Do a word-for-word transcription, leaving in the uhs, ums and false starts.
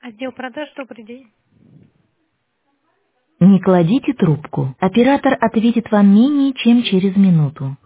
Отдел продаж, добрый день. Не кладите трубку. Оператор ответит вам менее чем через минуту.